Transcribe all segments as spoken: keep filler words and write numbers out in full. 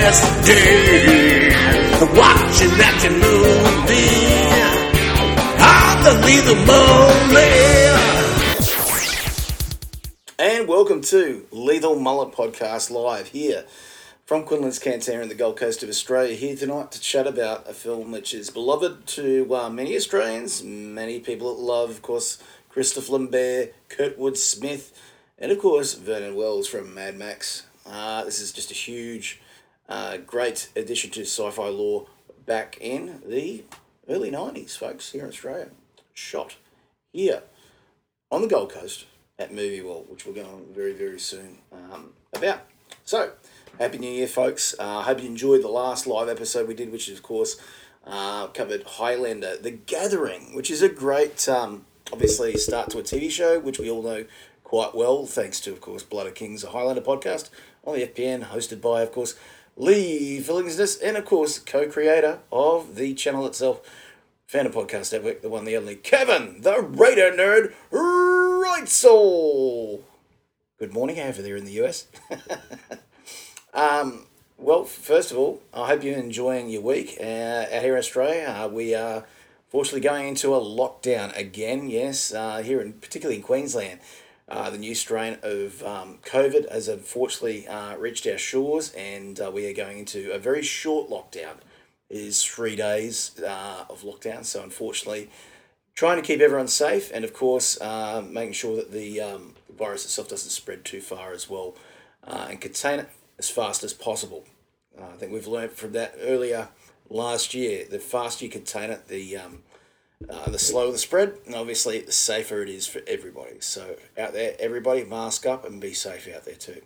best day. Watching that movie on the Lethal Mullet. And welcome to Lethal Mullet Podcast live here from Quinlan's Canterbury in the Gold Coast of Australia, here tonight to chat about a film which is beloved to uh, many Australians, many people that love, of course, Christopher Lambert, Kurtwood Smith, and of course Vernon Wells from Mad Max. Uh, this is just a huge, uh, great addition to sci-fi lore back in the early nineties, folks, here in Australia. Shot here on the Gold Coast at Movie World, which we'll go on very, very soon um, about. So, Happy New Year, folks. I uh, hope you enjoyed the last live episode we did, which is, of course, uh, covered Highlander, The Gathering, which is a great, um, obviously, start to a T V show, which we all know quite well, thanks to, of course, Blood of Kings, a Highlander podcast on the F P N, hosted by, of course, Lee Fillingsness, and, of course, co-creator of the channel itself, Founder Podcast Network, the one, the only, Kevin, the Raider Nerd, Reitzel. Good morning over there in the U S. Um, well, first of all, I hope you're enjoying your week uh, out here in Australia. Uh, we are fortunately going into a lockdown again, yes, uh, here in particularly in Queensland. Uh, the new strain of um, COVID has unfortunately uh, reached our shores, and uh, we are going into a very short lockdown. It is three days uh, of lockdown, so unfortunately trying to keep everyone safe, and of course uh, making sure that the um, virus itself doesn't spread too far as well, uh, and contain it as fast as possible. Uh, I think we've learned from that earlier last year. The faster you contain it, the um, uh, the slower the spread, and obviously the safer it is for everybody. So out there, everybody, mask up and be safe out there too.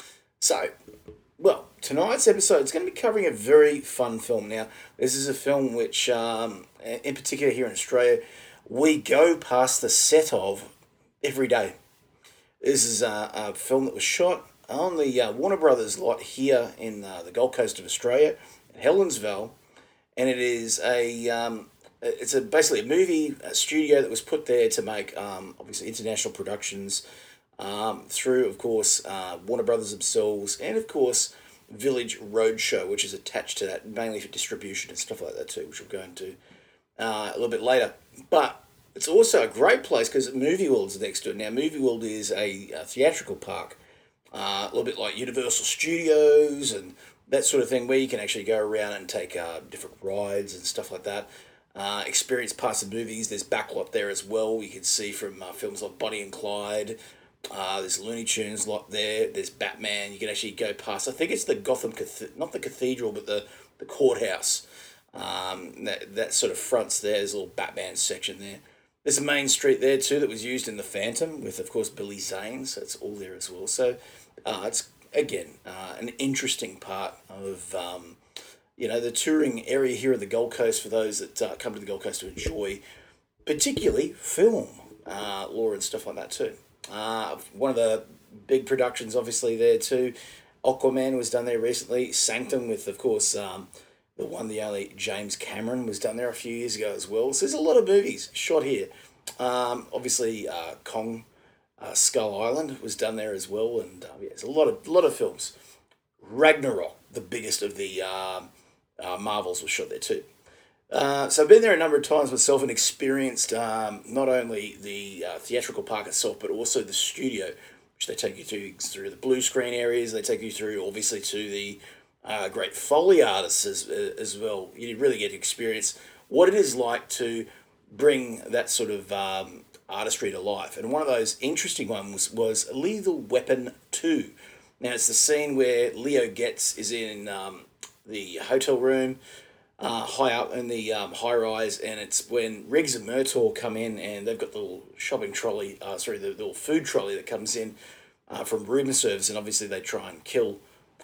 So, well, tonight's episode is going to be covering a very fun film. Now, this is a film which, um, in particular here in Australia, we go past the set of every day. This is a, a film that was shot on the uh, Warner Brothers lot here in uh, the Gold Coast of Australia, in Helensville, and it is a um, it's a basically a movie a studio that was put there to make um, obviously international productions um, through, of course, uh, Warner Brothers themselves, and of course Village Roadshow, which is attached to that mainly for distribution and stuff like that too, which we'll go into uh, a little bit later. But it's also a great place because Movie World's next to it. Now, Movie World is a, a theatrical park. Uh, a little bit like Universal Studios and that sort of thing, where you can actually go around and take uh, different rides and stuff like that. Uh, experience parts of movies. There's backlot there as well. You can see from uh, films like Bonnie and Clyde. Uh, there's Looney Tunes lot there. There's Batman. You can actually go past. I think it's the Gotham, Cath- not the cathedral, but the, the courthouse. Um, that, that sort of fronts there. There's a little Batman section there. There's a main street there too that was used in The Phantom with, of course, Billy Zane. So it's all there as well. So uh, it's, again, uh, an interesting part of, um, you know, the touring area here at the Gold Coast for those that uh, come to the Gold Coast to enjoy, particularly film, uh, lore and stuff like that too. Uh, one of the big productions, obviously, there too. Aquaman was done there recently. Sanctum with, of course, um, the one, the only James Cameron was done there a few years ago as well. So there's a lot of movies shot here. Um, obviously, uh, Kong uh, Skull Island was done there as well, and uh, yeah, there's a lot of lot of films. Ragnarok, the biggest of the um, uh, Marvels, was shot there too. Uh, so I've been there a number of times myself and experienced um, not only the uh, theatrical park itself, but also the studio, which they take you through through the blue screen areas. They take you through, obviously, to the Uh, great Foley artists as, as well. You really get to experience what it is like to bring that sort of um, artistry to life. And one of those interesting ones was Lethal Weapon two. Now, it's the scene where Leo Getz is in um, the hotel room, uh, high up in the um, high-rise, and it's when Riggs and Murtaugh come in, and they've got the little shopping trolley, uh, sorry, the, the little food trolley that comes in uh, from room service, and obviously they try and kill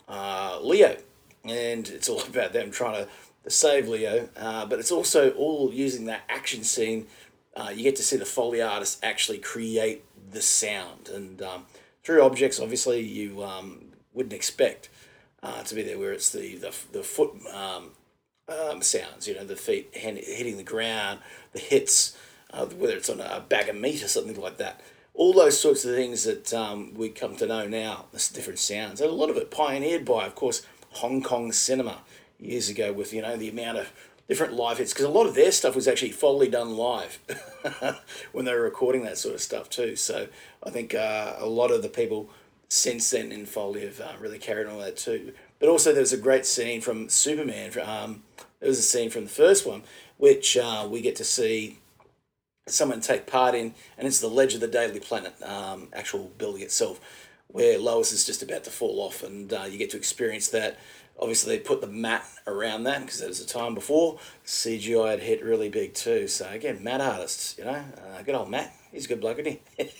uh, Leo. And it's all about them trying to, to save Leo, uh, but it's also all using that action scene. Uh, you get to see the Foley artists actually create the sound, and um, through objects, obviously, you um, wouldn't expect uh, to be there, where it's the the, the foot um, um, sounds, you know, the feet hand, hitting the ground, the hits, uh, whether it's on a bag of meat or something like that. All those sorts of things that um, we come to know now, the different sounds. And a lot of it pioneered by, of course, Hong Kong cinema years ago with, you know, the amount of different live hits, because a lot of their stuff was actually Foley done live when they were recording that sort of stuff too. So I think uh, a lot of the people since then in Foley have uh, really carried on with that too. But also there was a great scene from Superman. Um, there was a scene from the first one which uh, we get to see someone take part in, and it's the Ledge of the Daily Planet, um, actual building itself, where Lois is just about to fall off, and uh, you get to experience that. Obviously, they put the mat around that because that was a time before C G I had hit really big too. So again, mat artists, you know, uh, good old Matt, he's a good bloke, isn't he?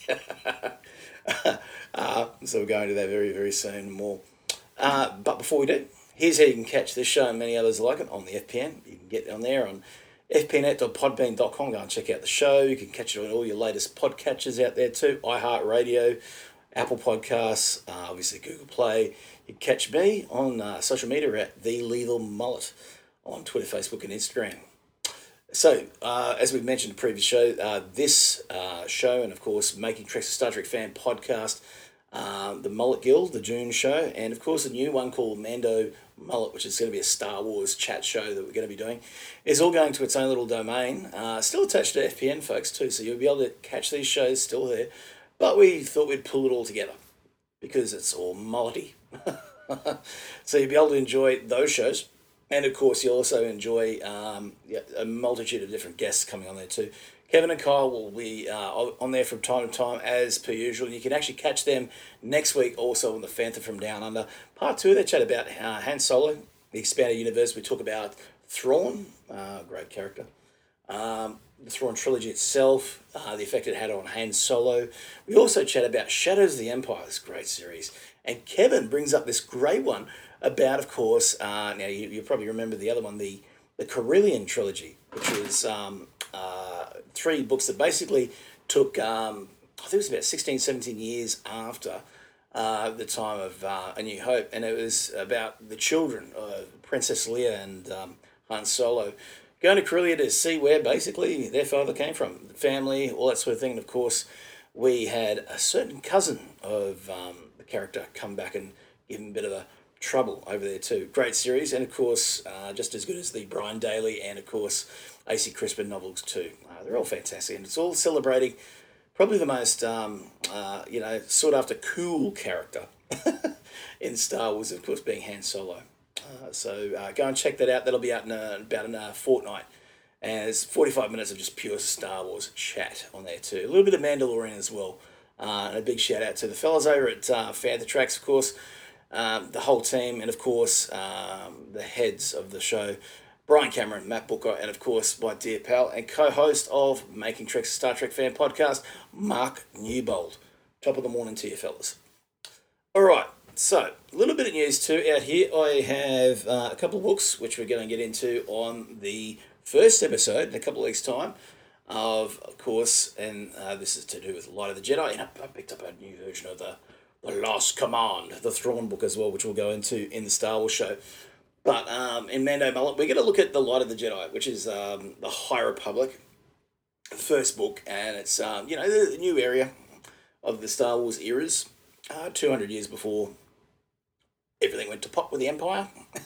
uh, so we're going to that very, very soon more. Uh, but before we do, here's how you can catch this show and many others like it on the F P N. You can get on there on f p net dot podbean dot com. Go and check out the show. You can catch it on all your latest podcatchers out there too. iHeartRadio, Apple Podcasts, uh, obviously Google Play. You can catch me on uh, social media at The Lethal Mullet on Twitter, Facebook and Instagram. So, uh, as we mentioned in the previous show, uh, this uh, show and, of course, Making Treks a Star Trek Fan podcast, um, the Mullet Guild, the June show, and, of course, a new one called Mando Mullet, which is going to be a Star Wars chat show that we're going to be doing, is all going to its own little domain, uh, still attached to F P N, folks, too, so you'll be able to catch these shows still there. But we thought we'd pull it all together because it's all mullety. So you'll be able to enjoy those shows. And, of course, you'll also enjoy um, yeah, a multitude of different guests coming on there too. Kevin and Kyle will be uh, on there from time to time, as per usual. And you can actually catch them next week also on the Phantom from Down Under. Part two, they chat about uh, Han Solo, the expanded universe. We talk about Thrawn, uh, great character. Um, the Thrawn trilogy itself, uh, the effect it had on Han Solo. We also chat about Shadows of the Empire, this great series. And Kevin brings up this great one about, of course, uh, now you, you probably remember the other one, the, the Corellian trilogy, which was um, uh, three books that basically took, um, I think it was about sixteen, seventeen years after uh, the time of uh, A New Hope. And it was about the children, uh, Princess Leia and um, Han Solo, going to Corellia to see where basically their father came from, the family, all that sort of thing. And of course, we had a certain cousin of um, the character come back and give him a bit of a trouble over there too. Great series, and of course, uh, just as good as the Brian Daly and of course A C Crispin novels too. Uh, they're all fantastic, and it's all celebrating probably the most um, uh, you know sought after cool character in Star Wars, of course, being Han Solo. Uh, so uh, go and check that out. That'll be out in uh, about in a fortnight. And there's forty-five minutes of just pure Star Wars chat on there too. A little bit of Mandalorian as well. Uh, and a big shout out to the fellas over at uh, Fantha Tracks, of course, um, the whole team, and of course um, the heads of the show, Brian Cameron, Matt Booker, and of course my dear pal and co-host of Making Treks a Star Trek Fan podcast, Mark Newbold. Top of the morning to you fellas. All right. So, a little bit of news too out here. I have uh, a couple of books which we're going to get into on the first episode in a couple of weeks' time. Of, of course, and uh, this is to do with Light of the Jedi. And I picked up a new version of the, the Last Command, the Thrawn book as well, which we'll go into in the Star Wars show. But um, in Mando Mullet, we're going to look at the Light of the Jedi, which is um, the High Republic, the first book, and it's um, you know the, the new area of the Star Wars eras, uh, two hundred years before everything went to pot with the Empire.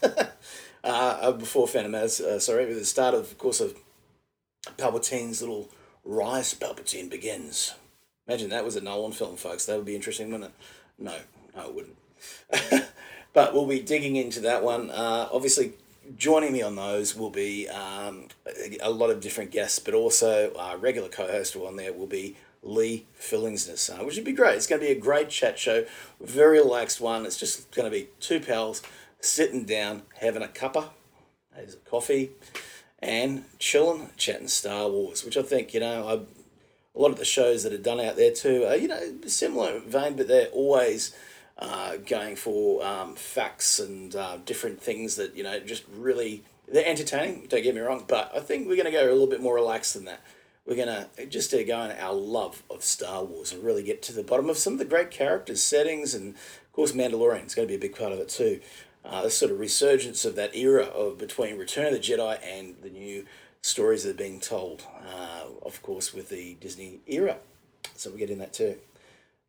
uh, before Phantom Menace, uh, sorry, with the start of, of course, of Palpatine's little rise. Palpatine begins. Imagine that was a Nolan film, folks. That would be interesting, wouldn't it? No, no, it wouldn't. But we'll be digging into that one. Uh, obviously, joining me on those will be um, a, a lot of different guests, but also our regular co-host on there will be Lee Fillingsness, uh, which would be great. It's going to be a great chat show, very relaxed one. It's just going to be two pals sitting down, having a cuppa, there's a coffee, and chilling, chatting Star Wars, which I think, you know, I, a lot of the shows that are done out there too are, you know, similar vein, but they're always uh, going for um, facts and uh, different things that, you know, just really, they're entertaining, don't get me wrong, but I think we're going to go a little bit more relaxed than that. We're going to just uh, go on our love of Star Wars and really get to the bottom of some of the great characters, settings, and, of course, Mandalorian is going to be a big part of it too. Uh, this sort of resurgence of that era of between Return of the Jedi and the new stories that are being told, uh, of course, with the Disney era. So we're getting that too.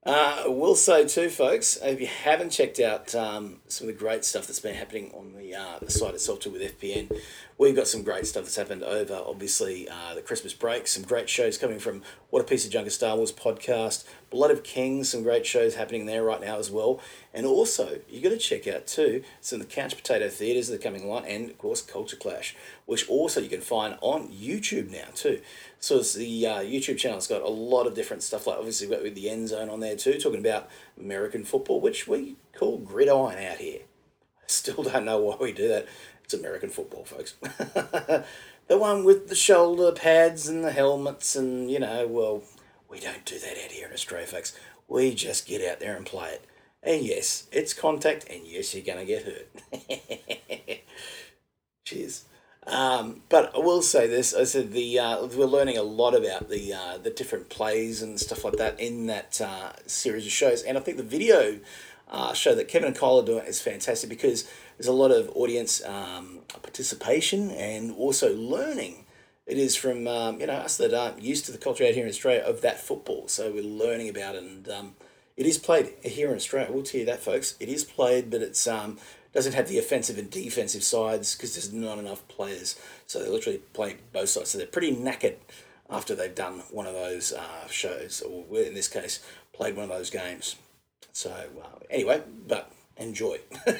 Uh, I will say too, folks, if you haven't checked out um, some of the great stuff that's been happening on the uh, the site itself too with F P N, we've got some great stuff that's happened over obviously uh, the Christmas break. Some great shows coming from What a Piece of Junk, a Star Wars podcast, Blood of Kings. Some great shows happening there right now as well. And also, you got to check out too some of the Couch Potato Theatres that are coming along, and of course Culture Clash, which also you can find on YouTube now too. So it's the uh, YouTube channel. It's got a lot of different stuff. Like obviously we've got with the End Zone on there too, talking about American football, which we call gridiron out here. I still don't know why we do that. It's American football, folks. The one with the shoulder pads and the helmets, and you know, well, we don't do that out here in Australia, folks. We just get out there and play it. And yes, it's contact, and yes, you're gonna get hurt. Cheers. Um, but I will say this: I said the uh, we're learning a lot about the uh, the different plays and stuff like that in that uh, series of shows, and I think the video uh, show that Kevin and Kyle are doing is fantastic because there's a lot of audience um, participation and also learning. It is from um, you know us that aren't used to the culture out here in Australia of that football, so we're learning about it, and um, it is played here in Australia. We'll tell you that, folks. It is played, but it's um, doesn't have the offensive and defensive sides because there's not enough players. So they literally play both sides. So they're pretty knackered after they've done one of those uh, shows, or in this case, played one of those games. So uh, anyway, but enjoy.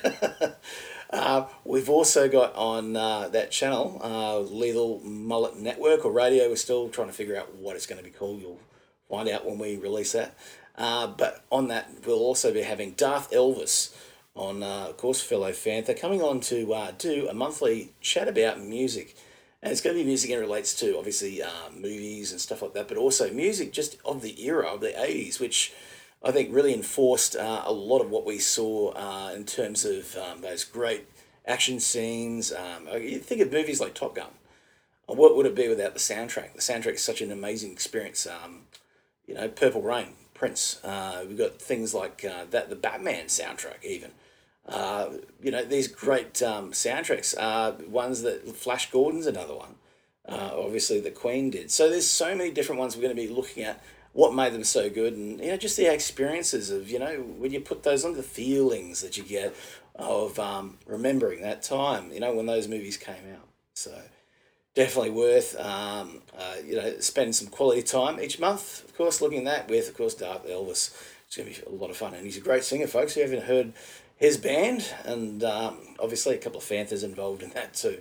uh, we've also got on uh, that channel, uh, Lethal Mullet Network or Radio. We're still trying to figure out what it's going to be called. You'll find out when we release that. Uh, but on that, we'll also be having Darth Elvis on, uh, of course, fellow Fantha, coming on to uh, do a monthly chat about music. And it's going to be music that relates to, obviously, uh, movies and stuff like that, but also music just of the era of the eighties, which I think really enforced uh, a lot of what we saw uh, in terms of um, those great action scenes. Um, you think of movies like Top Gun. What would it be without the soundtrack? The soundtrack is such an amazing experience. Um, you know, Purple Rain, Prince. Uh, we've got things like uh, that, the Batman soundtrack, even. Uh, you know, these great um, soundtracks. Uh, ones that Flash Gordon's another one. Uh, obviously, the Queen did. So there's so many different ones we're going to be looking at. What made them so good, and you know, just the experiences of you know when you put those on, the feelings that you get of um, remembering that time. You know, when those movies came out. So definitely worth um, uh, you know spending some quality time each month. Of course, looking at that with of course Darth Elvis. It's going to be a lot of fun, and he's a great singer, folks. If you haven't heard his band, and um, obviously a couple of Fanthas involved in that too.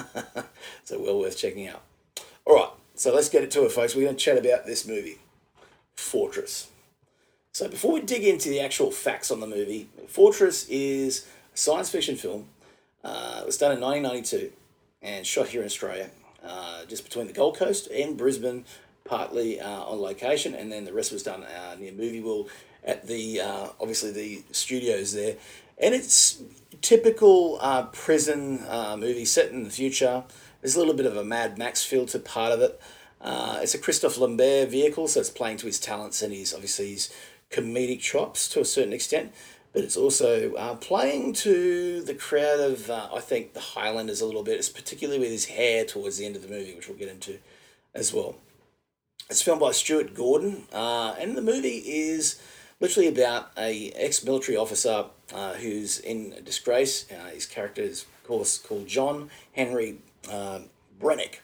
So well worth checking out. All right, so let's get it to it, folks. We're going to chat about this movie, Fortress. So before we dig into the actual facts on the movie, Fortress is a science fiction film. Uh, it was done in nineteen ninety-two and shot here in Australia, uh, just between the Gold Coast and Brisbane, partly uh, on location, and then the rest was done uh, near Movieville at the uh, obviously the studios there. And it's typical uh, prison uh, movie set in the future. There's a little bit of a Mad Max feel to part of it. Uh, it's a Christophe Lambert vehicle, so it's playing to his talents and his obviously his comedic chops to a certain extent. But it's also uh, playing to the crowd of, uh, I think, the Highlanders a little bit. It's particularly with his hair towards the end of the movie, which we'll get into as well. It's filmed by Stuart Gordon, uh, and the movie is literally about a ex-military officer uh, who's in disgrace. Uh, his character is, of course, called John Henry uh, Brennick.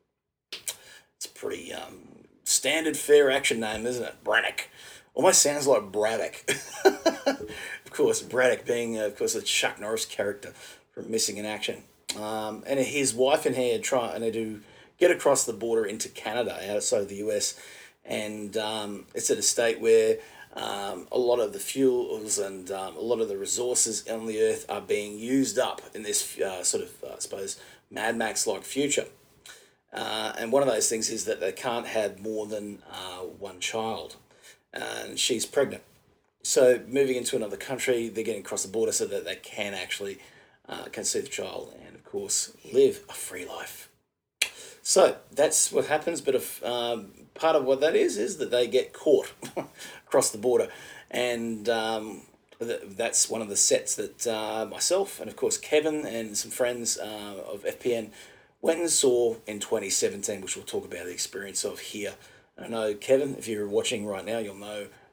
It's a pretty um, standard fair action name, isn't it? Brennick. Almost sounds like Braddock. Of course, Braddock being, uh, of course, a Chuck Norris character from Missing in Action. Um, and his wife and he are trying to get across the border into Canada, outside of the U S. And um, it's at a state where um, a lot of the fuels and um, a lot of the resources on the earth are being used up in this uh, sort of, uh, I suppose, Mad Max-like future. Uh, and one of those things is that they can't have more than uh, one child. And she's pregnant. So moving into another country, they're getting across the border so that they can actually uh, conceive the child and, of course, live a free life. So that's what happens, but if, um, part of what that is is that they get caught across the border. And um, th- that's one of the sets that uh, myself and, of course, Kevin and some friends uh, of F P N went and saw in twenty seventeen, which we'll talk about the experience of here. I know, Kevin, if you're watching right now, you'll know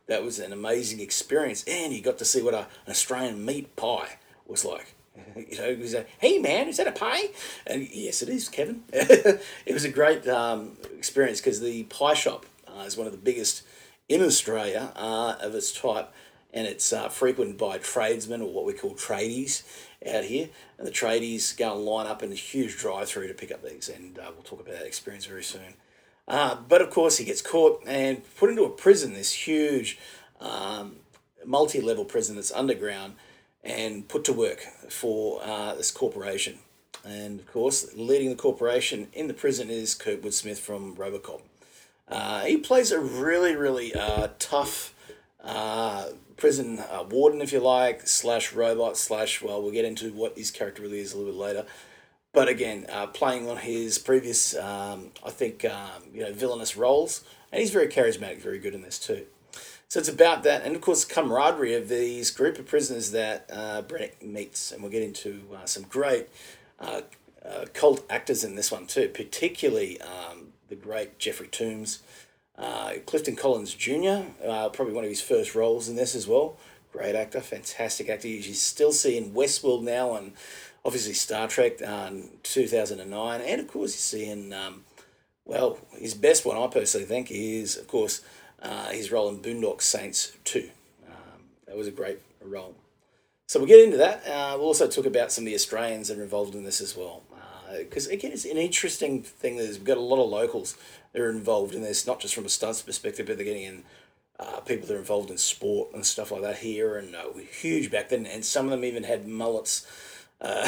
that was an amazing experience, and you got to see what a, an Australian meat pie was like. You know, he was like, "Hey man, is that a pie?" And yes, it is, Kevin. It was a great um, experience because the pie shop uh, is one of the biggest in Australia uh, of its type, and it's uh, frequented by tradesmen, or what we call tradies out here. And the tradies go and line up in a huge drive-through to pick up these, and uh, we'll talk about that experience very soon. Uh, but of course, he gets caught and put into a prison, this huge um, multi-level prison that's underground, and put to work for uh, this corporation. And of course, leading the corporation in the prison is Kurtwood Smith from Robocop. Uh, he plays a really, really uh, tough uh, prison uh, warden, if you like, slash robot, slash, well, we'll get into what his character really is a little bit later. But again, uh, playing on his previous, um, I think, um, you know, villainous roles. And he's very charismatic, very good in this too. So it's about that, and of course, camaraderie of these group of prisoners that uh, Brennick meets, and we'll get into uh, some great uh, uh, cult actors in this one too, particularly um, the great Jeffrey Toombs, uh, Clifton Collins Junior, uh, probably one of his first roles in this as well. Great actor, fantastic actor. You still see in Westworld now, and obviously Star Trek uh, two thousand nine, and of course you see in, um, well, his best one I personally think is, of course, Uh, his role in Boondock Saints two. Um, that was a great role. So we'll get into that. Uh, we'll also talk about some of the Australians that are involved in this as well. Because, uh, again, it's an interesting thing. There's, we've got a lot of locals that are involved in this, not just from a stunts perspective, but they're getting in uh, people that are involved in sport and stuff like that here. And uh, huge back then. And some of them even had mullets. Uh,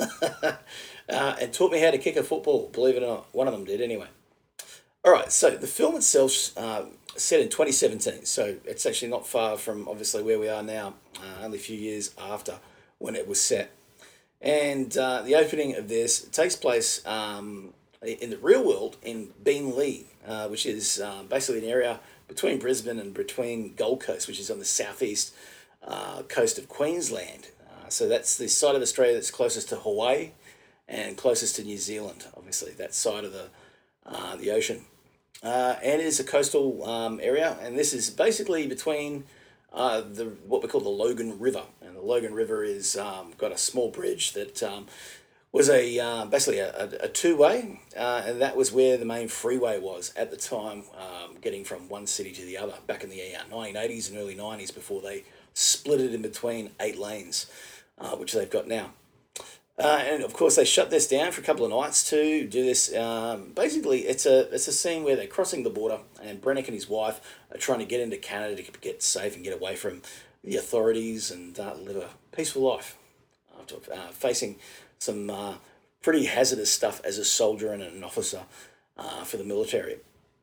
uh, and taught me how to kick a football, believe it or not. One of them did, anyway. All right, so the film itself uh, set in twenty seventeen, so it's actually not far from obviously where we are now, uh, only a few years after when it was set. And uh, the opening of this takes place um, in the real world in Beenleigh, uh, which is uh, basically an area between Brisbane and between Gold Coast, which is on the southeast uh, coast of Queensland. Uh, so that's the side of Australia that's closest to Hawaii and closest to New Zealand, obviously, that side of the uh, the ocean. Uh, and it is a coastal um, area, and this is basically between uh, the what we call the Logan River. And the Logan River is um, got a small bridge that um, was a uh, basically a, a, a two-way, uh, and that was where the main freeway was at the time, um, getting from one city to the other back in the uh, nineteen eighties and early nineties before they split it in between eight lanes, uh, which they've got now. Uh, and of course, they shut this down for a couple of nights to do this. Um, basically, it's a it's a scene where they're crossing the border, and Brennick and his wife are trying to get into Canada to get safe and get away from the authorities and uh, live a peaceful life after uh, facing some uh, pretty hazardous stuff as a soldier and an officer uh, for the military.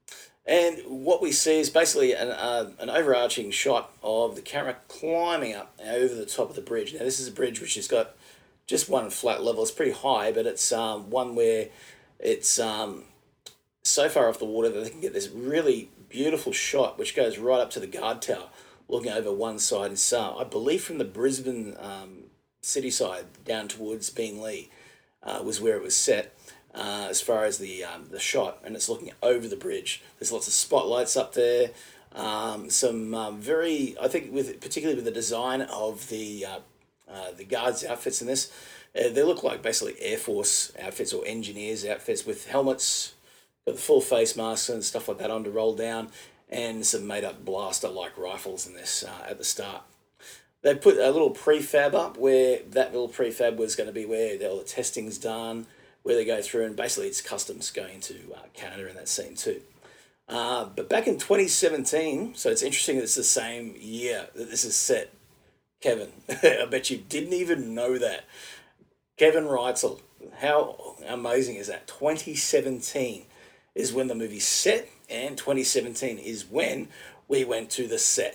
And what we see is basically an uh, an overarching shot of the camera climbing up over the top of the bridge. Now, this is a bridge which has got just one flat level. It's pretty high, but it's um, one where it's um, so far off the water that they can get this really beautiful shot which goes right up to the guard tower looking over one side. And so I believe from the Brisbane um, city side down towards Beenleigh uh, was where it was set uh, as far as the um, the shot, and it's looking over the bridge. There's lots of spotlights up there. Um, some um, very, I think, with particularly with the design of the uh, Uh, the guards' outfits in this, uh, they look like basically Air Force outfits or engineers' outfits with helmets, got the full face masks and stuff like that on to roll down, and some made-up blaster-like rifles in this uh, at the start. They put a little prefab up where that little prefab was going to be where all the testing's done, where they go through, and basically it's customs going to uh, Canada in that scene too. Uh, but back in twenty seventeen, so it's interesting that it's the same year that this is set. Kevin, I bet you didn't even know that. Kevin Reitzel, how amazing is that? twenty seventeen is when the movie's set, and twenty seventeen is when we went to the set.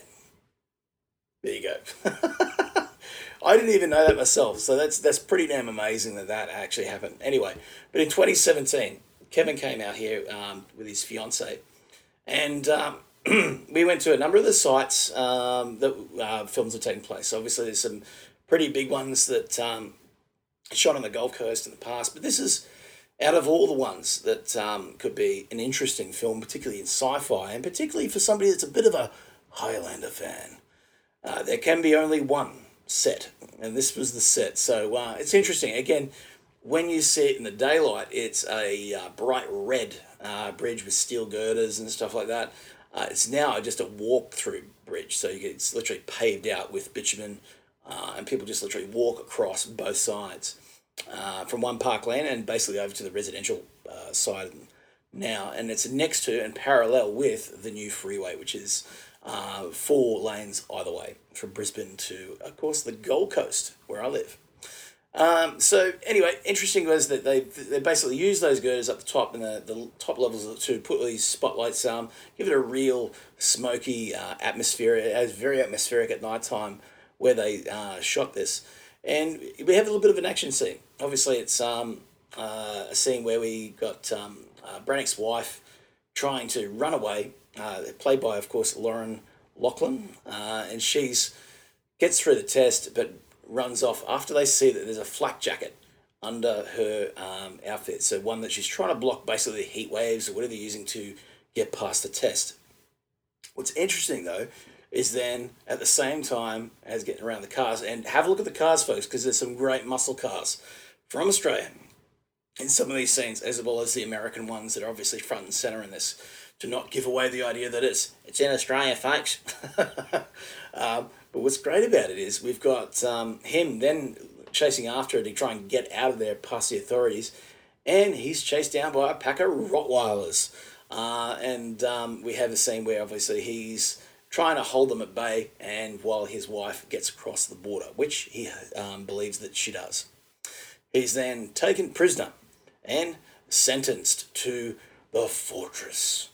There you go. I didn't even know that myself, so that's that's pretty damn amazing that that actually happened. Anyway, but in twenty seventeen, Kevin came out here um, with his fiancée, and um, we went to a number of the sites um, that uh, films are taking place. Obviously, there's some pretty big ones that um, shot on the Gold Coast in the past, but this is out of all the ones that um, could be an interesting film, particularly in sci-fi, and particularly for somebody that's a bit of a Highlander fan. Uh, there can be only one set, and this was the set. So uh, it's interesting. Again, when you see it in the daylight, it's a uh, bright red uh, bridge with steel girders and stuff like that. Uh, it's now just a walk-through bridge, so you get, it's literally paved out with bitumen, uh, and people just literally walk across both sides uh, from one parkland and basically over to the residential uh, side now. And it's next to and parallel with the new freeway, which is uh, four lanes either way from Brisbane to, of course, the Gold Coast, where I live. Um, so anyway, interesting was that they they basically use those girders up the top and the, the top levels to put these spotlights, um, give it a real smoky uh, atmosphere. It was very atmospheric at night time where they uh, shot this. And we have a little bit of an action scene. Obviously, it's um, uh, a scene where we got um, uh, Brannick's wife trying to run away, uh, played by, of course, Lauren Lachlan, uh, and she's gets through the test, but runs off after they see that there's a flak jacket under her um, outfit. So one that she's trying to block basically the heat waves or whatever they're using to get past the test. What's interesting though is then at the same time as getting around the cars, and have a look at the cars, folks, because there's some great muscle cars from Australia in some of these scenes, as well as the American ones that are obviously front and center in this, to not give away the idea that it's it's in Australia, folks. um, but what's great about it is we've got um, him then chasing after her to try and get out of there past the authorities, and he's chased down by a pack of Rottweilers. Uh, and um, we have a scene where obviously he's trying to hold them at bay, and while his wife gets across the border, which he um, believes that she does. He's then taken prisoner and sentenced to the fortress.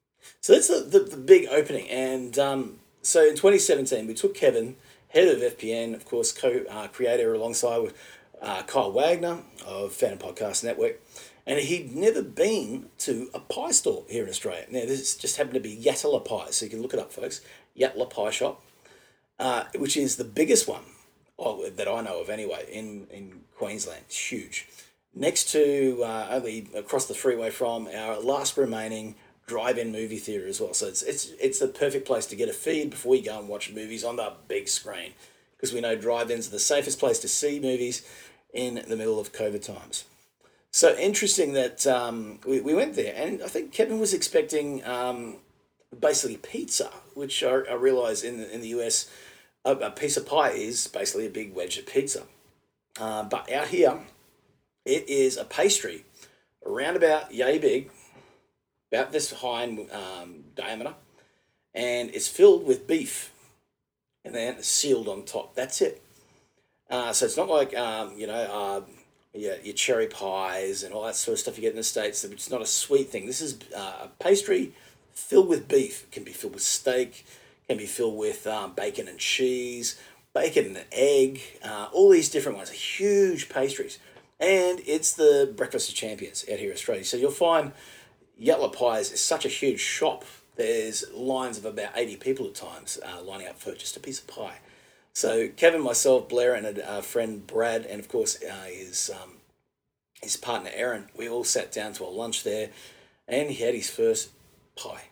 So that's the, the, the big opening. And um, so in twenty seventeen, we took Kevin, head of F P N, of course, co-creator uh, alongside with uh, Kyle Wagner of Fan Podcast Network. And he'd never been to a pie store here in Australia. Now, this just happened to be Yatala Pie, so you can look it up, folks. Yatala Pie Shop, uh, which is the biggest one oh, that I know of anyway in, in Queensland. It's huge. Next to, uh, only across the freeway from our last remaining drive-in movie theatre as well. So it's it's it's the perfect place to get a feed before you go and watch movies on the big screen, because we know drive-ins are the safest place to see movies in the middle of COVID times. So interesting that um, we, we went there, and I think Kevin was expecting um, basically pizza, which I, I realise in the, in the U S, a, a piece of pie is basically a big wedge of pizza. Uh, but out here, it is a pastry around about yay big, about this high in um, diameter, and it's filled with beef, and then sealed on top. That's it. Uh, so it's not like um, you know uh, your, your cherry pies and all that sort of stuff you get in the States. It's not a sweet thing. This is uh, a pastry filled with beef. It can be filled with steak, can be filled with um, bacon and cheese, bacon and egg, uh, all these different ones. Huge pastries. And it's the Breakfast of Champions out here in Australia. So you'll find Yatala Pies is such a huge shop. There's lines of about eighty people at times uh, lining up for just a piece of pie. So Kevin, myself, Blair, and a, a friend Brad, and of course uh, his um, his partner Aaron, we all sat down to a lunch there, and he had his first pie.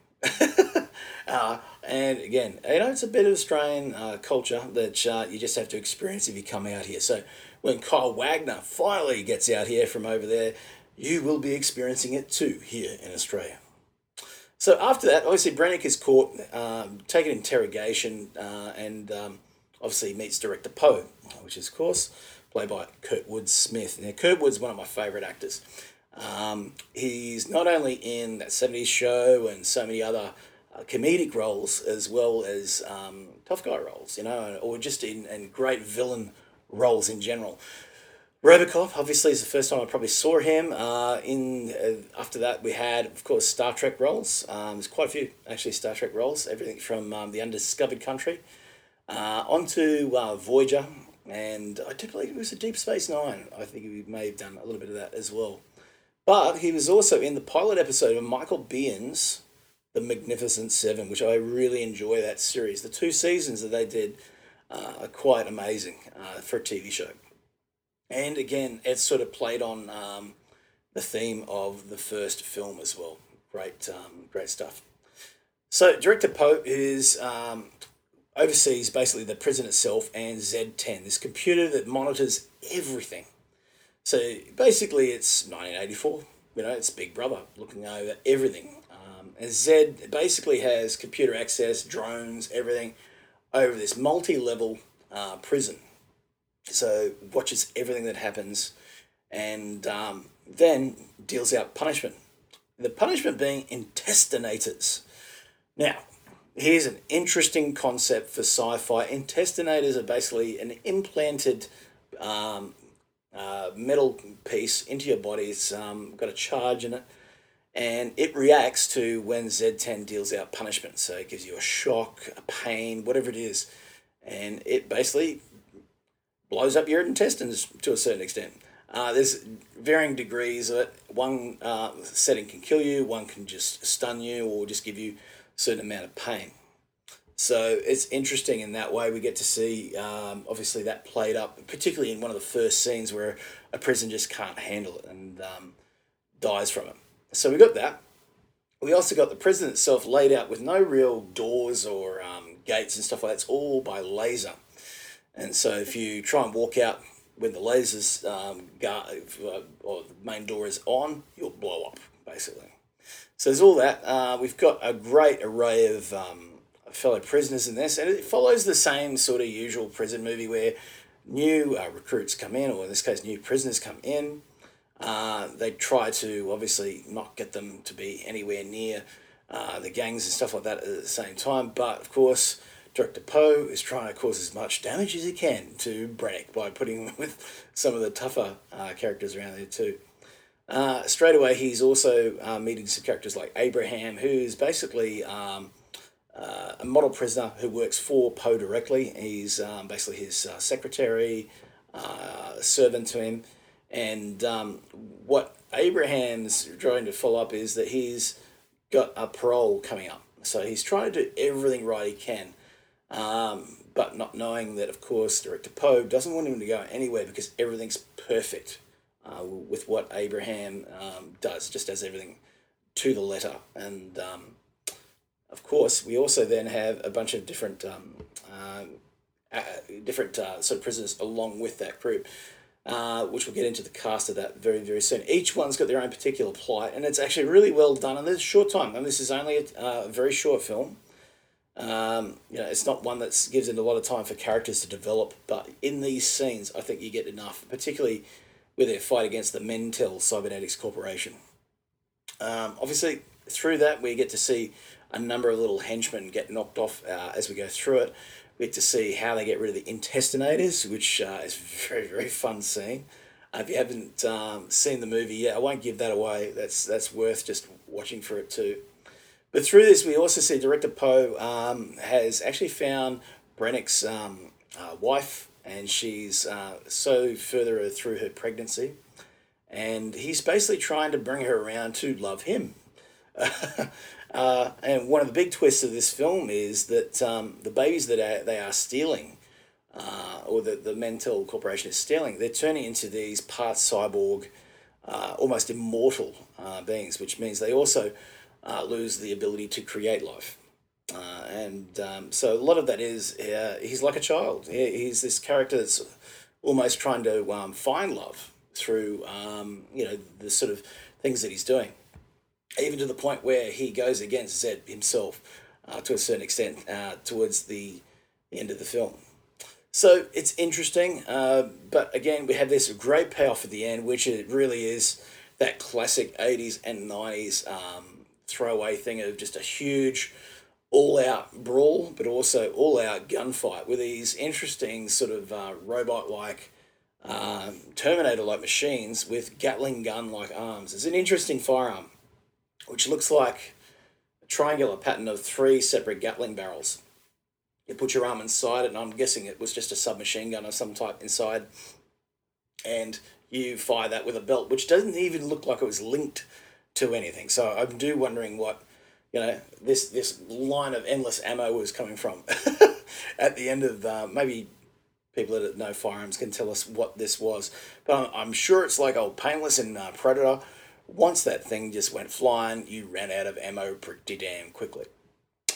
uh, and again, you know, it's a bit of Australian uh, culture that uh, you just have to experience if you come out here. So when Kyle Wagner finally gets out here from over there, you will be experiencing it too here in Australia. So after that, obviously, Brannick is caught, um, taken interrogation, uh, and um, obviously meets director Poe, which is, of course, played by Kurtwood Smith. Now, Kurtwood's one of my favourite actors. Um, he's not only in that seventies show and so many other uh, comedic roles, as well as um, tough guy roles, you know, or just in, in great villain roles in general. Robocop, obviously, is the first time I probably saw him. Uh, in uh, After that, we had, of course, Star Trek roles. Um, there's quite a few, actually, Star Trek roles. Everything from um, The Undiscovered Country uh, onto uh, Voyager. And I do believe it was a Deep Space Nine. I think he may have done a little bit of that as well. But he was also in the pilot episode of Michael Bihn's The Magnificent Seven, which I really enjoy that series. The two seasons that they did uh, are quite amazing uh, for a T V show. And again, it's sort of played on um, the theme of the first film as well. Great, um, great stuff. So Director Pope is um, oversees basically the prison itself and Z ten, this computer that monitors everything. So basically, it's nineteen eighty-four. You know, it's Big Brother looking over everything. Um, and Z basically has computer access, drones, everything over this multi-level uh, prison. So watches everything that happens, and um, then deals out punishment. The punishment being intestinators. Now, here's an interesting concept for sci-fi. Intestinators are basically an implanted um, uh, metal piece into your body. It's um, got a charge in it, and it reacts to when Z ten deals out punishment. So it gives you a shock, a pain, whatever it is, and it basically blows up your intestines to a certain extent. Uh, there's varying degrees of it. One uh, setting can kill you, one can just stun you or just give you a certain amount of pain. So it's interesting in that way. We get to see, um, obviously, that played up, particularly in one of the first scenes where a prison just can't handle it and um, dies from it. So we got that. We also got the prison itself laid out with no real doors or um, gates and stuff like that. It's all by laser. And so if you try and walk out when the lasers um, go, uh, or the main door is on, you'll blow up, basically. So there's all that. Uh, we've got a great array of um, fellow prisoners in this, and it follows the same sort of usual prison movie where new uh, recruits come in, or in this case, new prisoners come in. Uh, they try to obviously not get them to be anywhere near uh, the gangs and stuff like that at the same time, but of course, Director Poe is trying to cause as much damage as he can to Brannick by putting him with some of the tougher uh, characters around there too. Uh, straight away, he's also uh, meeting some characters like Abraham, who's basically um, uh, a model prisoner who works for Poe directly. He's um, basically his uh, secretary, uh, servant to him. And um, what Abraham's trying to follow up is that he's got a parole coming up. So he's trying to do everything right he can, um, but not knowing that, of course, Director Poe doesn't want him to go anywhere because everything's perfect uh, with what Abraham um, does, just does everything to the letter. And um, of course, we also then have a bunch of different um, uh, uh, different uh, sort of prisoners along with that group. Uh, which we'll get into the cast of that very, very soon. Each one's got their own particular plight, and it's actually really well done. And there's a short time. I mean, this is only a, uh, a very short film. Um, you know, it's not one that gives it a lot of time for characters to develop, but in these scenes, I think you get enough, particularly with their fight against the Mentel Cybernetics Corporation. Um, obviously, through that, we get to see a number of little henchmen get knocked off uh, as we go through it. We get to see how they get rid of the intestinators, which uh, is a very, very fun scene. Uh, if you haven't um, seen the movie yet, I won't give that away. That's that's worth just watching for it too. But through this, we also see Director Poe um, has actually found Brennick's um, uh, wife, and she's uh, so further through her pregnancy. And he's basically trying to bring her around to love him. uh, and one of the big twists of this film is that um, the babies that are, they are stealing, uh, or that the Mentel Corporation is stealing, they're turning into these part cyborg, uh, almost immortal uh, beings, which means they also uh, lose the ability to create life. Uh, and um, so a lot of that is uh, he's like a child. He, he's this character that's almost trying to um, find love through um, you know the sort of things that he's doing, even to the point where he goes against Zed himself uh, to a certain extent uh, towards the, the end of the film. So it's interesting, uh, but again, we have this great payoff at the end, which it really is that classic eighties and nineties um, throwaway thing of just a huge all-out brawl, but also all-out gunfight with these interesting sort of uh, robot-like, um, Terminator-like machines with Gatling gun-like arms. It's an interesting firearm, which looks like a triangular pattern of three separate Gatling barrels. You put your arm inside it, and I'm guessing it was just a submachine gun of some type inside, and you fire that with a belt, which doesn't even look like it was linked to anything. So I'm do wondering what, you know, this this line of endless ammo was coming from at the end of uh, maybe people that know firearms can tell us what this was. But I'm, I'm sure it's like old Painless in uh, Predator. Once that thing just went flying, you ran out of ammo pretty damn quickly.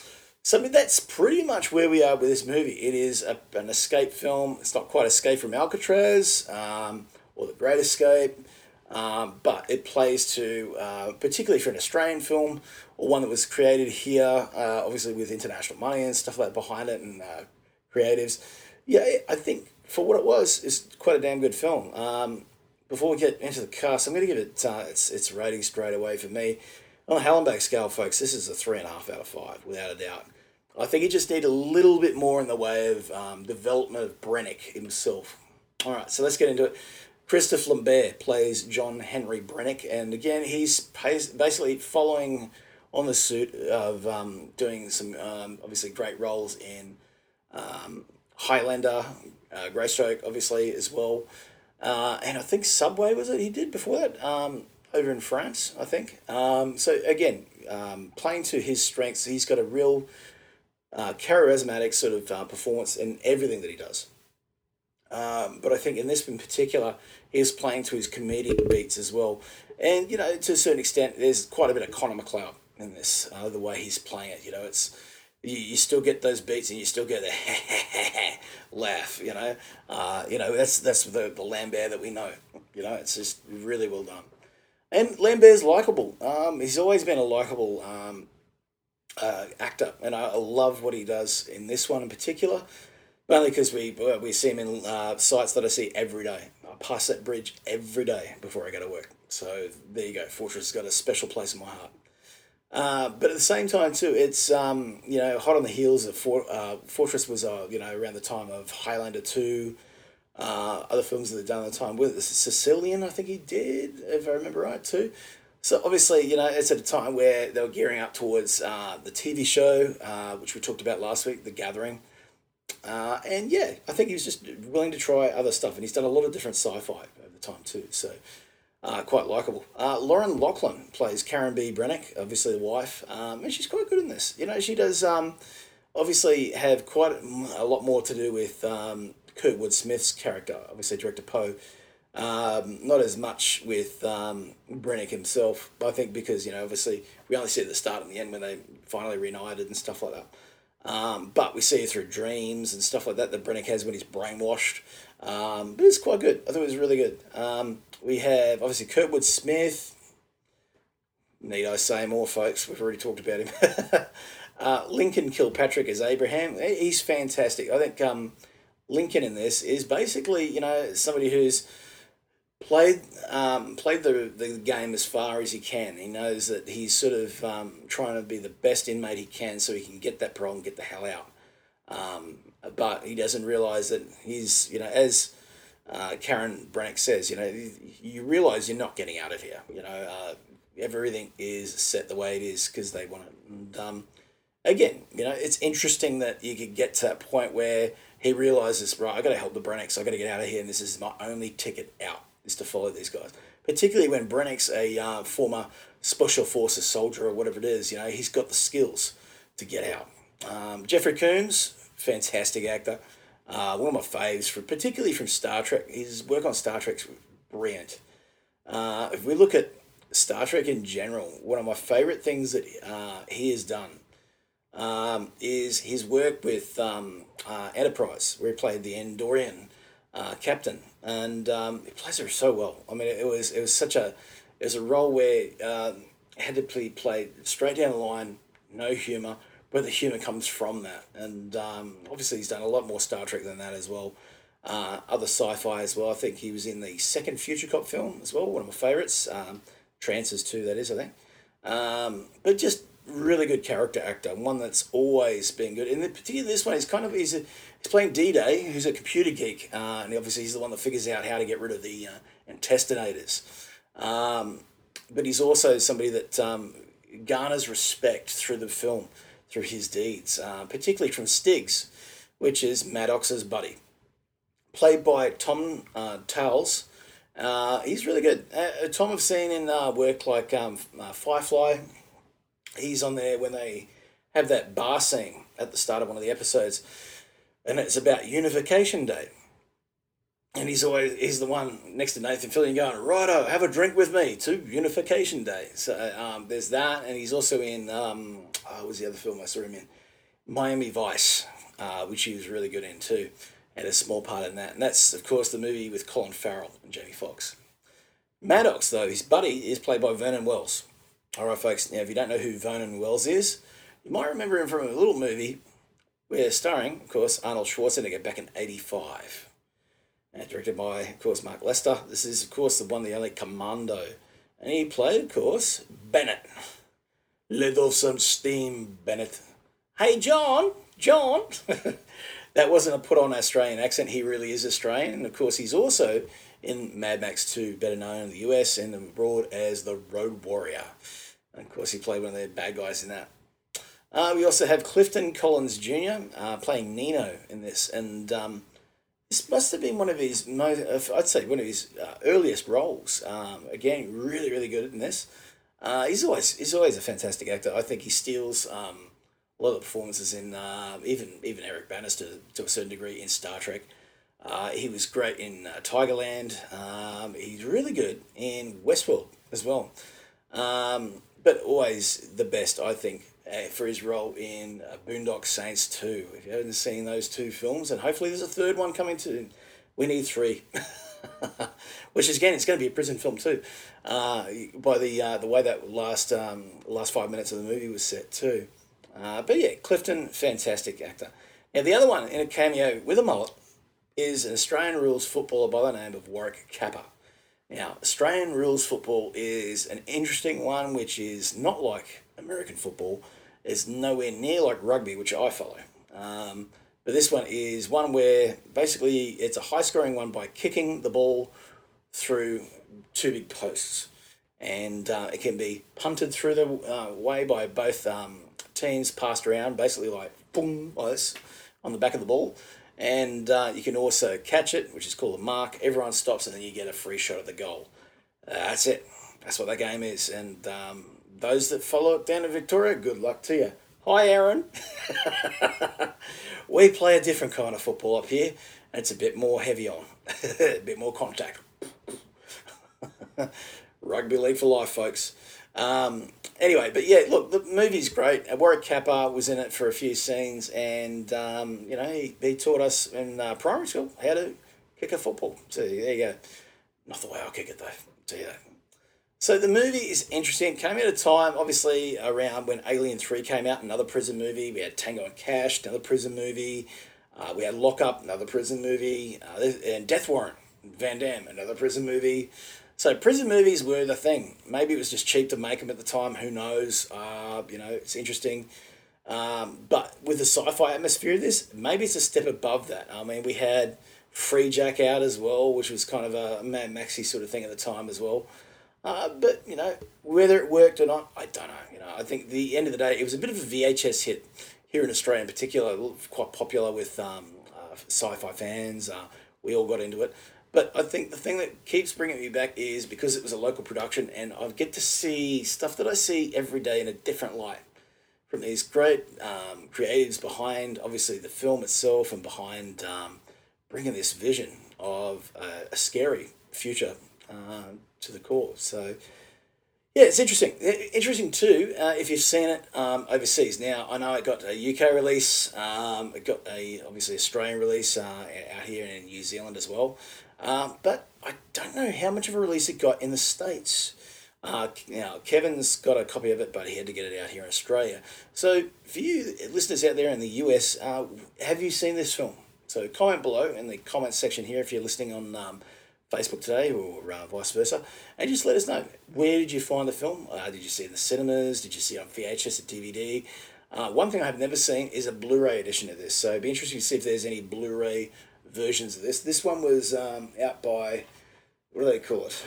So I mean, that's pretty much where we are with this movie. It is a, an escape film. It's not quite Escape from Alcatraz um, or The Great Escape, um, but it plays to, uh, particularly for an Australian film or one that was created here, uh, obviously with international money and stuff like that behind it and uh, creatives. Yeah, I think for what it was, it's quite a damn good film. Um, before we get into the cast, I'm going to give it uh, its its rating straight away for me. On the Hallenbach scale, folks, this is a three and a half out of five, without a doubt. I think you just need a little bit more in the way of um, development of Brennick himself. All right, so let's get into it. Christophe Lambert plays John Henry Brennick, and again, he's basically following on the suit of um, doing some um, obviously great roles in um, Highlander, uh, Greystoke, obviously, as well. Uh, and I think Subway was it he did before that, um, over in France, I think. Um, so again, um, playing to his strengths, he's got a real uh, charismatic sort of uh, performance in everything that he does. Um, but I think in this in particular, he's playing to his comedic beats as well. And, you know, to a certain extent, there's quite a bit of Connor McLeod in this, uh, the way he's playing it. You know, it's you, you still get those beats and you still get the laugh, you know. Uh, you know, that's that's the, the Lambert that we know. You know, it's just really well done. And Lambert's likable. Um, he's always been a likable um, uh, actor, and I, I love what he does in this one in particular. Only because we well, we see him in uh, sites that I see every day. I pass that bridge every day before I go to work. So there you go. Fortress has got a special place in my heart. Uh, but at the same time too, it's um, you know hot on the heels of For- uh, Fortress was uh, you know around the time of Highlander two, uh, other films that they've done at the time. With Sicilian, I think he did, if I remember right too. So obviously, you know, it's at a time where they were gearing up towards uh, the T V show, uh, which we talked about last week, The Gathering. Uh, and yeah, I think he was just willing to try other stuff, and he's done a lot of different sci-fi over the time too. So uh, quite likable. Uh, Lauren Lachlan plays Karen B. Brennick, obviously the wife, um, and she's quite good in this. You know, she does um, obviously have quite a lot more to do with um, Kurtwood Smith's character, obviously director Poe. Um, not as much with um, Brennick himself, but I think because you know obviously we only see at the start and the end when they finally reunited and stuff like that. Um, but we see it through dreams and stuff like that that Brennick has when he's brainwashed. Um, but it's quite good. I thought it was really good. Um, we have obviously Kurtwood Smith. Need I say more, folks? We've already talked about him. uh, Lincoln Kilpatrick as Abraham. He's fantastic. I think um, Lincoln in this is basically you know somebody who's played um, played the the game as far as he can. He knows that he's sort of um, trying to be the best inmate he can, so he can get that parole and get the hell out. Um, but he doesn't realize that he's you know as uh, Karen Brennick says, you know, you, you realize you're not getting out of here. You know, uh, everything is set the way it is because they want it. And um, again, you know, it's interesting that you could get to that point where he realizes, right, I got to help the Brennicks. I got to get out of here, and this is my only ticket out. Is to follow these guys, particularly when Brennick's a uh, former special forces soldier or whatever it is. You know, he's got the skills to get out. Um, Jeffrey Combs, fantastic actor, uh, one of my faves, for particularly from Star Trek. His work on Star Trek's brilliant. Uh, if we look at Star Trek in general, one of my favorite things that uh, he has done um, is his work with um, uh, Enterprise, where he played the Andorian uh, captain, and um, he plays her so well. I mean, it was it was such a it was a role where um, it had to be played straight down the line, no humor, but the humor comes from that. And um, obviously, he's done a lot more Star Trek than that as well. Uh, other sci-fi as well. I think he was in the second Future Cop film as well, one of my favorites. Um, Trances too, that is, I think. Um, but just really good character actor, one that's always been good. And particularly this one, he's kind of he's a, he's playing D-Day, who's a computer geek, uh, and obviously he's the one that figures out how to get rid of the uh, intestinators. Um, but he's also somebody that um, garners respect through the film, through his deeds, uh, particularly from Stiggs, which is Maddox's buddy, played by Tom uh, Towles. Uh, he's really good. Uh, Tom I've seen in uh, work like um, uh, Firefly. He's on there when they have that bar scene at the start of one of the episodes, and it's about Unification Day. And he's always he's the one next to Nathan Fillion going, righto, have a drink with me to Unification Day. So um, there's that, and he's also in um, oh, what was the other film I saw him in? Miami Vice, uh, which he was really good in too, had a small part in that. And that's, of course, the movie with Colin Farrell and Jamie Foxx. Maddox, though, his buddy, is played by Vernon Wells. All right, folks, now if you don't know who Vernon Wells is, you might remember him from a little movie where starring, of course, Arnold Schwarzenegger back in eighty-five. And directed by, of course, Mark Lester. This is, of course, the one, the only Commando. And he played, of course, Bennett. Let off some steam, Bennett. Hey, John, John. That wasn't a put on Australian accent. He really is Australian. And, of course, he's also in Mad Max two, better known in the U S and abroad as the Road Warrior. And, of course, he played one of the bad guys in that. Uh, we also have Clifton Collins Junior Uh, playing Nino in this. And um, this must have been one of his, most, I'd say, one of his uh, earliest roles. Um, again, really, really good in this. Uh, he's always he's always a fantastic actor. I think he steals um, a lot of the performances in uh, even even Eric Bannister to a certain degree in Star Trek. Uh, he was great in uh, Tigerland. Um, he's really good in Westworld as well. Um, but always the best, I think, uh, for his role in uh, Boondock Saints two. If you haven't seen those two films, and hopefully there's a third one coming too. We need three. Which is, again, it's going to be a prison film too. Uh, by the uh, the way that last um, last five minutes of the movie was set too. Uh, but yeah, Clifton, fantastic actor. Now the other one in a cameo with a mullet is an Australian rules footballer by the name of Warwick Capper. Now, Australian rules football is an interesting one, which is not like American football. It's nowhere near like rugby, which I follow. Um, but this one is one where basically it's a high-scoring one by kicking the ball through two big posts. And uh, it can be punted through the uh, way by both um, teams, passed around, basically like boom, like this, on the back of the ball. And uh, you can also catch it, which is called a mark. Everyone stops, and then you get a free shot at the goal. Uh, that's it. That's what that game is. And um, those that follow it down to Victoria, good luck to you. Hi, Aaron. We play a different kind of football up here, and it's a bit more heavy on, a bit more contact. Rugby league for life, folks. Um, anyway, but yeah, look, the movie's great. Warwick Capper was in it for a few scenes, and um, you know, he, he taught us in uh, primary school how to kick a football. So there you go. Not the way I'll kick it though. I'll tell you that. So the movie is interesting. It came at a time, obviously, around when Alien three came out, another prison movie. We had Tango and Cash, another prison movie. Uh, we had Lock Up, another prison movie. Uh, and Death Warrant, Van Damme, another prison movie. So prison movies were the thing. Maybe it was just cheap to make them at the time. Who knows? Uh, you know, it's interesting. Um, but with the sci-fi atmosphere of this, maybe it's a step above that. I mean, we had Free Jack out as well, which was kind of a Mad Maxy sort of thing at the time as well. Uh, but, you know, whether it worked or not, I don't know. You know, I think the end of the day, it was a bit of a V H S hit here in Australia in particular, quite popular with um, uh, sci-fi fans. Uh, we all got into it. But I think the thing that keeps bringing me back is because it was a local production, and I get to see stuff that I see every day in a different light from these great um, creatives behind, obviously, the film itself, and behind um, bringing this vision of uh, a scary future uh, to the core. So, yeah, it's interesting. Interesting too, uh, if you've seen it um, overseas. Now, I know it got a U K release. Um, it got a obviously Australian release uh, out here in New Zealand as well. Uh, but I don't know how much of a release it got in the States. Uh, now, Kevin's got a copy of it, but he had to get it out here in Australia. So, for you listeners out there in the U S, uh, have you seen this film? So, comment below in the comment section here if you're listening on um, Facebook today, or uh, vice versa, and just let us know, where did you find the film? Uh, did you see it in the cinemas? Did you see it on V H S or D V D? Uh, one thing I've never seen is a Blu-ray edition of this, so it'd be interesting to see if there's any Blu-ray versions of this. This one was um, out by, what do they call it?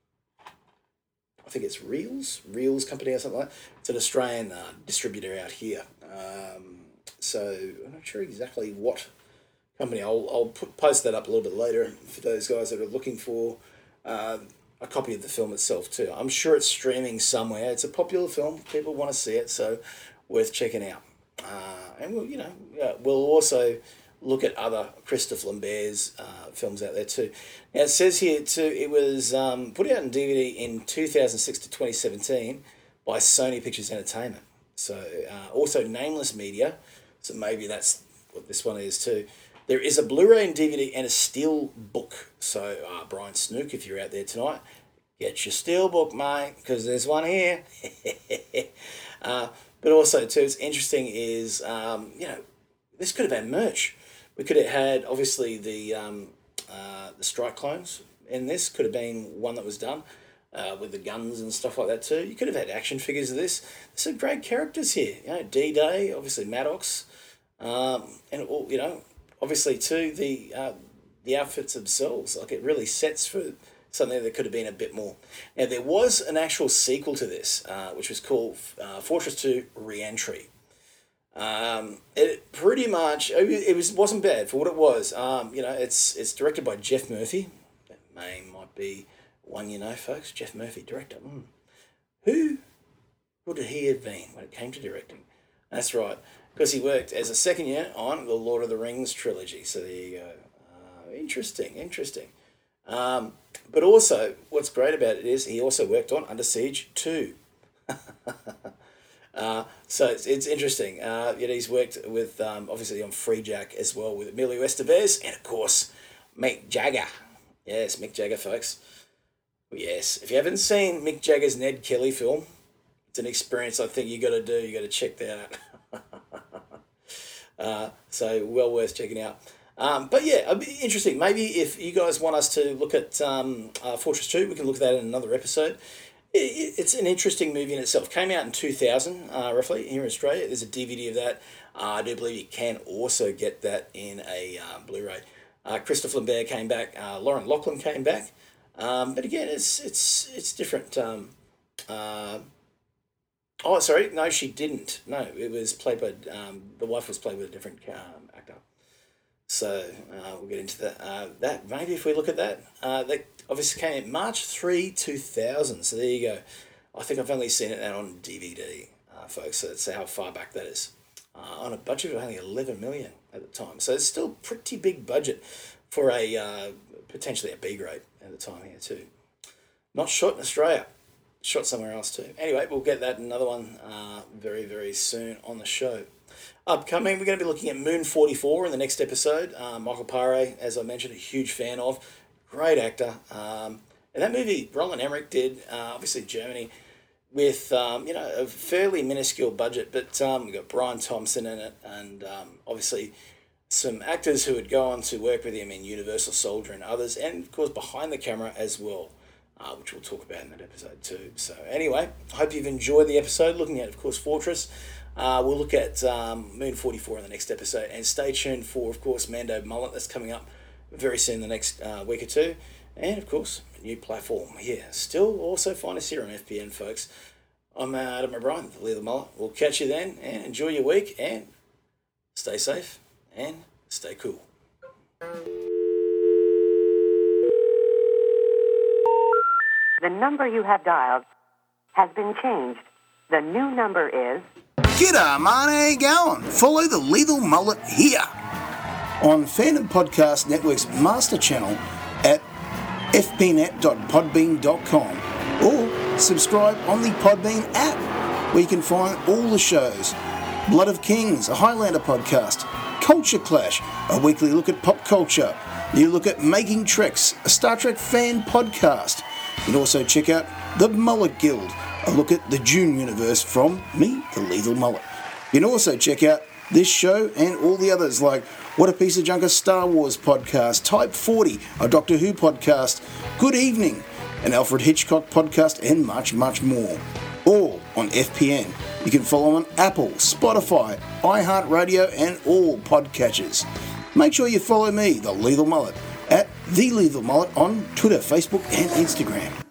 I think it's Reels, Reels Company or something like that. It's an Australian uh, distributor out here. Um, so I'm not sure exactly what company. I'll, I'll put, post that up a little bit later for those guys that are looking for uh, a copy of the film itself too. I'm sure it's streaming somewhere. It's a popular film. People want to see it, so worth checking out. Uh, and we'll, you know, yeah, we'll also look at other Christophe Lambert's uh, films out there too. Now it says here too, it was um, put out in D V D in two thousand six to twenty seventeen by Sony Pictures Entertainment. So uh, also Nameless Media So maybe that's what this one is too. There is a Blu-ray and D V D and a steel book. So uh, Brian Snook, if you're out there tonight, get your steel book, mate, because there's one here. uh, but also too, it's interesting is um, you know, this could have had merch. We could have had obviously the um, uh, the strike clones, and this could have been one that was done. Uh, with the guns and stuff like that too. You could have had action figures of this. There's some great characters here. You know, D-Day, obviously Maddox, um, and all, you know, obviously too the uh, the outfits themselves. Like it really sets for something that could have been a bit more. Now there was an actual sequel to this, uh, which was called uh, Fortress Two: Re-Entry. Um, it pretty much it was wasn't bad for what it was. Um, you know, it's it's directed by Jeff Murphy. That name might be one you know, folks. Jeff Murphy, director. Mm. Who would he have been when it came to directing? That's right, because he worked as a second year on the Lord of the Rings trilogy. So there you go. Uh, interesting, interesting. Um, but also, what's great about it is he also worked on Under Siege two. uh, so it's, it's interesting. Uh, you know, he's worked with, um, obviously, on Free Jack as well with Emilio Estevez and, of course, Mick Jagger. Yes, Mick Jagger, folks. Yes, if you haven't seen Mick Jagger's Ned Kelly film, it's an experience I think you got to do. You got to check that out. uh, so well worth checking out. Um, but yeah, it'd be interesting. Maybe if you guys want us to look at um, uh, Fortress Two, we can look at that in another episode. It, it, it's an interesting movie in itself. Came out in two thousand, uh, roughly, here in Australia. There's a D V D of that. Uh, I do believe you can also get that in a uh, Blu-ray. Uh, Christophe Lambert came back. Uh, Lauren Lachlan came back. Um, but again, it's it's it's different. Um, uh, oh, sorry, no, she didn't. No, it was played by um, the wife was played with a different um, actor. So uh, we'll get into that. Uh, that maybe if we look at that, uh, that obviously came in March third, two thousand. So there you go. I think I've only seen it out on D V D, uh, folks. So that's how far back that is. Uh, on a budget of only eleven million at the time, so it's still pretty big budget for a uh, potentially a B grade at the time here too. Not shot in Australia, shot somewhere else too. Anyway, we'll get that another one uh, very very soon on the show. Upcoming, we're going to be looking at Moon forty-four in the next episode. Uh, Michael Paré, as I mentioned, a huge fan of, great actor. Um, and that movie Roland Emmerich did, uh, obviously Germany, with um, you know a fairly minuscule budget, but um, we've got Brian Thompson in it, and um, obviously some actors who would go on to work with him in Universal Soldier and others, and of course behind the camera as well, uh, which we'll talk about in that episode too. So anyway, I hope you've enjoyed the episode, looking at, of course, Fortress. Uh, we'll look at um, Moon forty-four in the next episode, and stay tuned for, of course, Mando Mullet. That's coming up very soon, the next uh, week or two. And, of course, a new platform here. Still also find us here on F P N, folks. I'm uh, Adam O'Brien, the Lethal Mullet. We'll catch you then, and enjoy your week, and stay safe, and stay cool. The number you have dialed has been changed. The new number is... G'day, man. How you going? Follow the Lethal Mullet here on Fandom Podcast Network's master channel at f p net dot podbean dot com, or subscribe on the Podbean app, where you can find all the shows. Blood of Kings, a Highlander podcast. Culture Clash, a weekly look at pop culture. You look at Making Treks, a Star Trek fan podcast. You can also check out The Mullet Guild, a look at the Dune universe from me, the Lethal Mullet. You can also check out this show and all the others, like What a Piece of Junk, a Star Wars podcast, Type forty, a Doctor Who podcast, Good Evening, an Alfred Hitchcock podcast, and much, much more. All on F P N. You can follow on Apple, Spotify, iHeartRadio, and all podcatchers. Make sure you follow me, the Lethal Mullet, at The Lethal Mullet on Twitter, Facebook, and Instagram.